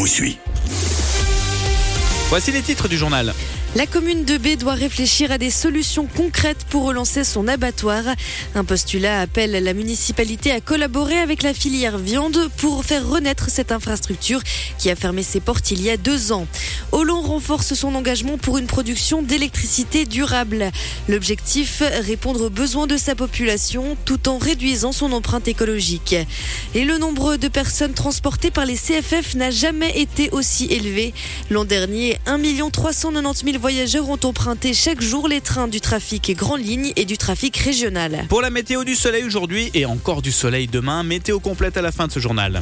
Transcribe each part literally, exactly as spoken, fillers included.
suis. Voici les titres du journal. La commune de B doit réfléchir à des solutions concrètes pour relancer son abattoir. Un postulat appelle la municipalité à collaborer avec la filière viande pour faire renaître cette infrastructure qui a fermé ses portes il y a deux ans. Hollon renforce son engagement pour une production d'électricité durable. L'objectif, répondre aux besoins de sa population tout en réduisant son empreinte écologique. Et le nombre de personnes transportées par les C F F n'a jamais été aussi élevé. L'an dernier, un million trois cent quatre-vingt-dix mille voyageurs ont emprunté chaque jour les trains du trafic grande ligne et du trafic régional. Pour la météo, du soleil aujourd'hui et encore du soleil demain. Météo complète à la fin de ce journal.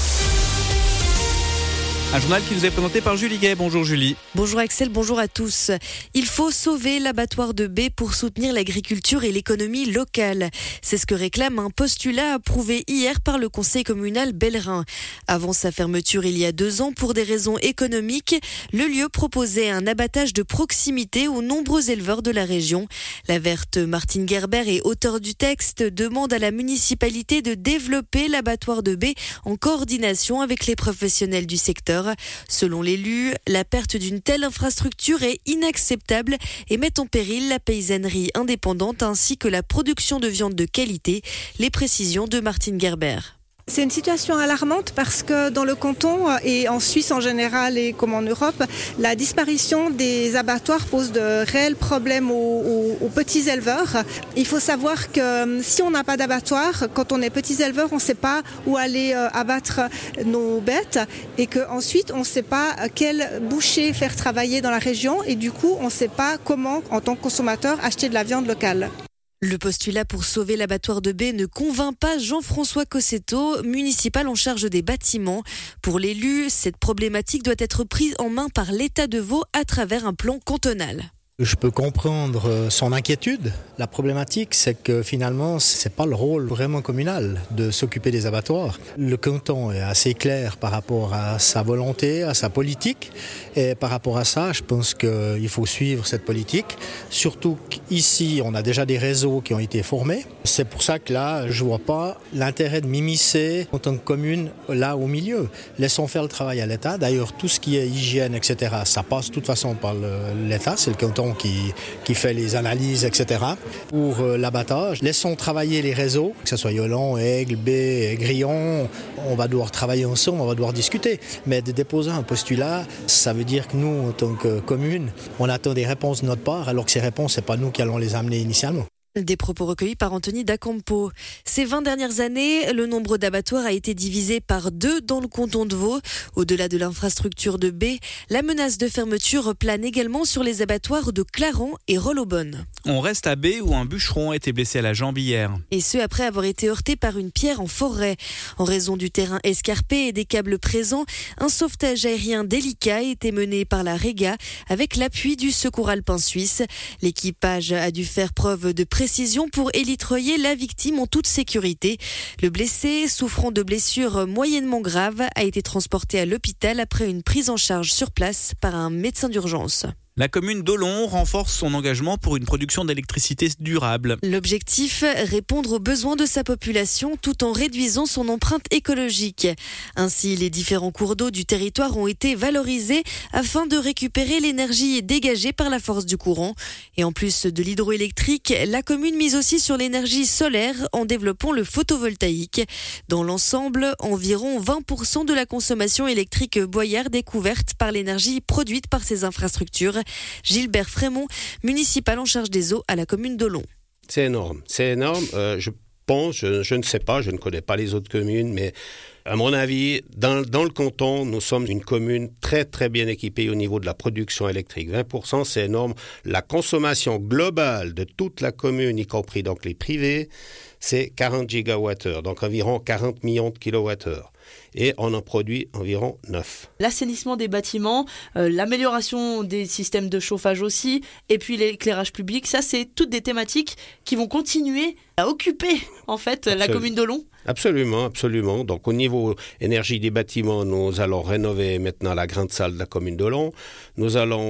Un journal qui nous est présenté par Julie Gay. Bonjour Julie. Bonjour Axel, bonjour à tous. Il faut sauver l'abattoir de B pour soutenir l'agriculture et l'économie locale. C'est ce que réclame un postulat approuvé hier par le conseil communal Bellerin. Avant sa fermeture il y a deux ans pour des raisons économiques, le lieu proposait un abattage de proximité aux nombreux éleveurs de la région. La verte Martine Gerber et auteur du texte demande à la municipalité de développer l'abattoir de B en coordination avec les professionnels du secteur. Selon l'élu, la perte d'une telle infrastructure est inacceptable et met en péril la paysannerie indépendante ainsi que la production de viande de qualité. Les précisions de Martine Gerber. C'est une situation alarmante parce que dans le canton et en Suisse en général et comme en Europe, la disparition des abattoirs pose de réels problèmes aux, aux, aux petits éleveurs. Il faut savoir que si on n'a pas d'abattoir, quand on est petits éleveurs, on ne sait pas où aller abattre nos bêtes et qu'ensuite on ne sait pas quel boucher faire travailler dans la région et du coup on ne sait pas comment en tant que consommateur acheter de la viande locale. Le postulat pour sauver l'abattoir de B ne convainc pas Jean-François Cossetto, municipal en charge des bâtiments. Pour l'élu, cette problématique doit être prise en main par l'État de Vaud à travers un plan cantonal. Je peux comprendre son inquiétude. La problématique, c'est que finalement, c'est pas le rôle vraiment communal de s'occuper des abattoirs. Le canton est assez clair par rapport à sa volonté, à sa politique. Et par rapport à ça, je pense qu'il faut suivre cette politique. Surtout qu'ici, on a déjà des réseaux qui ont été formés. C'est pour ça que là, je vois pas l'intérêt de m'immiscer en tant que commune là au milieu. Laissons faire le travail à l'État. D'ailleurs, tout ce qui est hygiène, et cetera, ça passe de toute façon par le, l'État. C'est le canton Qui, qui fait les analyses, et cetera. Pour euh, l'abattage, laissons travailler les réseaux, que ce soit Hollon, Aigle, B, Grillon. On va devoir travailler ensemble, on va devoir discuter. Mais de déposer un postulat, ça veut dire que nous, en tant que commune, on attend des réponses de notre part, alors que ces réponses, c'est pas nous qui allons les amener initialement. Des propos recueillis par Anthony Dacampo. Ces vingt dernières années, le nombre d'abattoirs a été divisé par deux dans le canton de Vaud. Au-delà de l'infrastructure de B, la menace de fermeture plane également sur les abattoirs de Clarens et Rollobonne. On reste à B où un bûcheron a été blessé à la jambe hier. Et ce, après avoir été heurté par une pierre en forêt. En raison du terrain escarpé et des câbles présents, un sauvetage aérien délicat a été mené par la Réga avec l'appui du Secours alpin suisse. L'équipage a dû faire preuve de précision pour élitreiller la victime en toute sécurité. Le blessé, souffrant de blessures moyennement graves, a été transporté à l'hôpital après une prise en charge sur place par un médecin d'urgence. La commune d'Hollon renforce son engagement pour une production d'électricité durable. L'objectif, répondre aux besoins de sa population tout en réduisant son empreinte écologique. Ainsi, les différents cours d'eau du territoire ont été valorisés afin de récupérer l'énergie dégagée par la force du courant. Et en plus de l'hydroélectrique, la commune mise aussi sur l'énergie solaire en développant le photovoltaïque. Dans l'ensemble, environ vingt pour cent de la consommation électrique boyarde est couverte par l'énergie produite par ces infrastructures. Gilbert Frémont, municipal en charge des eaux à la commune d'Hollon. C'est énorme, c'est énorme. Euh, je pense, je, je ne sais pas, je ne connais pas les autres communes, mais à mon avis, dans, dans le canton, nous sommes une commune très très bien équipée au niveau de la production électrique. vingt pour cent, c'est énorme. La consommation globale de toute la commune, y compris donc les privés, c'est quarante gigawattheures, donc environ quarante millions de kilowattheures. Et on en produit environ neuf. L'assainissement des bâtiments, euh, l'amélioration des systèmes de chauffage aussi, et puis l'éclairage public, ça c'est toutes des thématiques qui vont continuer à occuper en fait Absolument. La commune d'Hollon. Absolument, absolument. Donc au niveau énergie des bâtiments, nous allons rénover maintenant la grande salle de la commune d'Hollon. Nous allons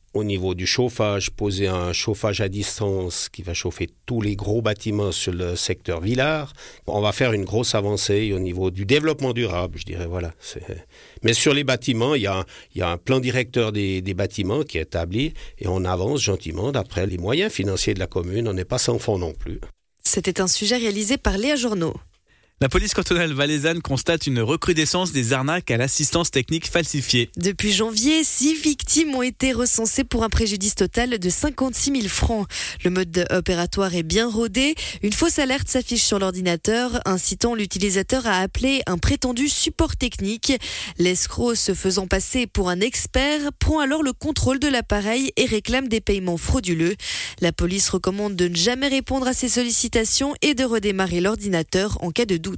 au niveau du chauffage, poser un chauffage à distance qui va chauffer tous les gros bâtiments sur le secteur Villars. On va faire une grosse avancée au niveau du développement durable, je dirais. Voilà. C'est... Mais sur les bâtiments, il y a, il y a un plan directeur des, des bâtiments qui est établi et on avance gentiment d'après les moyens financiers de la commune. On n'est pas sans fonds non plus. C'était un sujet réalisé par Léa Journeau. La police cantonale valaisanne constate une recrudescence des arnaques à l'assistance technique falsifiée. Depuis janvier, six victimes ont été recensées pour un préjudice total de cinquante-six mille francs. Le mode opératoire est bien rodé. Une fausse alerte s'affiche sur l'ordinateur, incitant l'utilisateur à appeler un prétendu support technique. L'escroc, se faisant passer pour un expert, prend alors le contrôle de l'appareil et réclame des paiements frauduleux. La police recommande de ne jamais répondre à ces sollicitations et de redémarrer l'ordinateur en cas de doute.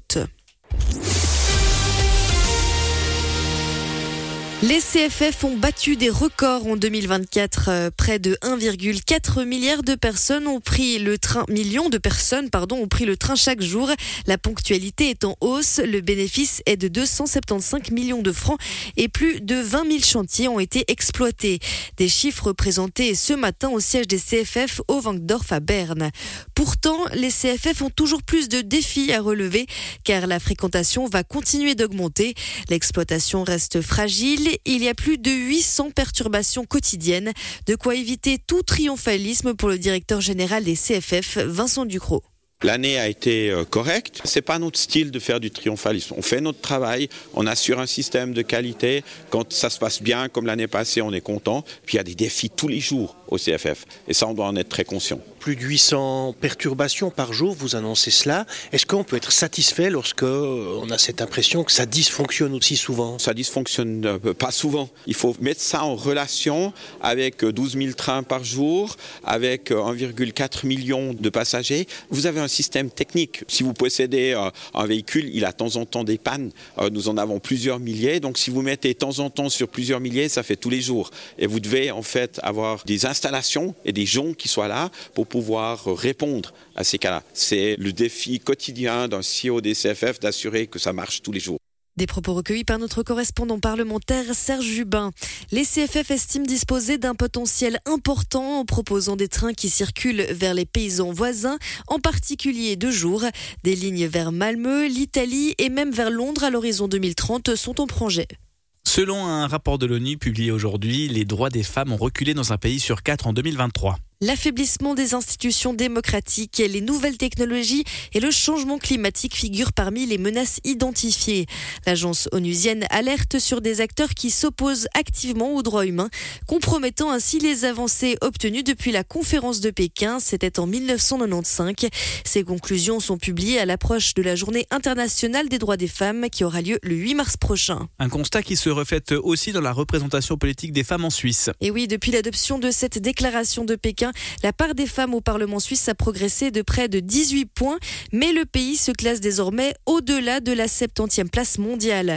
Les C F F ont battu des records en deux mille vingt-quatre. Près de un virgule quatre milliard de personnes ont pris le train, millions de personnes, pardon, ont pris le train chaque jour. La ponctualité est en hausse. Le bénéfice est de deux cent soixante-quinze millions de francs et plus de vingt mille chantiers ont été exploités. Des chiffres présentés ce matin au siège des C F F au Wankdorf à Berne. Pourtant, les C F F ont toujours plus de défis à relever car la fréquentation va continuer d'augmenter. L'exploitation reste fragile. Il y a plus de huit cents perturbations quotidiennes, de quoi éviter tout triomphalisme pour le directeur général des C F F, Vincent Ducrot. L'année a été correcte. C'est pas notre style de faire du triomphalisme. On fait notre travail, on assure un système de qualité. Quand ça se passe bien, comme l'année passée, on est content. Puis il y a des défis tous les jours au C F F. Et ça, on doit en être très conscient. Plus de huit cents perturbations par jour, vous annoncez cela. Est-ce qu'on peut être satisfait lorsque on a cette impression que ça dysfonctionne aussi souvent ? Ça dysfonctionne pas souvent. Il faut mettre ça en relation avec douze mille trains par jour, avec un virgule quatre million de passagers. Vous avez un système technique. Si vous possédez un véhicule, il a de temps en temps des pannes. Nous en avons plusieurs milliers. Donc si vous mettez de temps en temps sur plusieurs milliers, ça fait tous les jours. Et vous devez en fait avoir des installations et des gens qui soient là pour pouvoir répondre à ces cas-là. C'est le défi quotidien d'un C E O des C F F d'assurer que ça marche tous les jours. Des propos recueillis par notre correspondant parlementaire Serge Jubin. Les C F F estiment disposer d'un potentiel important en proposant des trains qui circulent vers les paysans voisins, en particulier de jour. Des lignes vers Malmö, l'Italie et même vers Londres à l'horizon deux mille trente sont en projet. Selon un rapport de l'ONU publié aujourd'hui, les droits des femmes ont reculé dans un pays sur quatre en deux mille vingt-trois. L'affaiblissement des institutions démocratiques, les nouvelles technologies et le changement climatique figurent parmi les menaces identifiées. L'agence onusienne alerte sur des acteurs qui s'opposent activement aux droits humains, compromettant ainsi les avancées obtenues depuis la conférence de Pékin, c'était en mille neuf cent quatre-vingt-quinze. Ces conclusions sont publiées à l'approche de la Journée internationale des droits des femmes qui aura lieu le huit mars prochain. Un constat qui se reflète aussi dans la représentation politique des femmes en Suisse. Et oui, depuis l'adoption de cette déclaration de Pékin, la part des femmes au Parlement suisse a progressé de près de dix-huit points, mais le pays se classe désormais au-delà de la septantième place mondiale.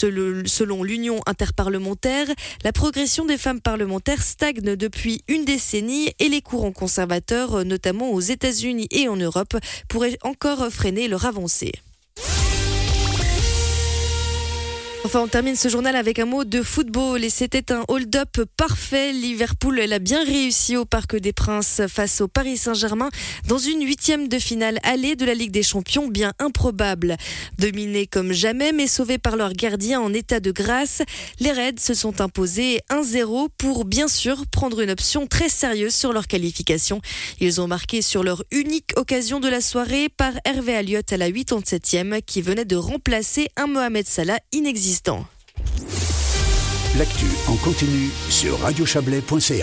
Selon l'Union interparlementaire, la progression des femmes parlementaires stagne depuis une décennie et les courants conservateurs, notamment aux États-Unis et en Europe, pourraient encore freiner leur avancée. Enfin, on termine ce journal avec un mot de football et c'était un hold-up parfait. Liverpool l'a bien réussi au Parc des Princes face au Paris Saint-Germain dans une huitième de finale allée de la Ligue des Champions bien improbable. Dominés comme jamais mais sauvés par leur gardien en état de grâce, les Reds se sont imposés un zéro pour bien sûr prendre une option très sérieuse sur leur qualification. Ils ont marqué sur leur unique occasion de la soirée par Hervé Alliot à la quatre-vingt-septième qui venait de remplacer un Mohamed Salah inexistant. L'actu en continu sur radio chablais point c a.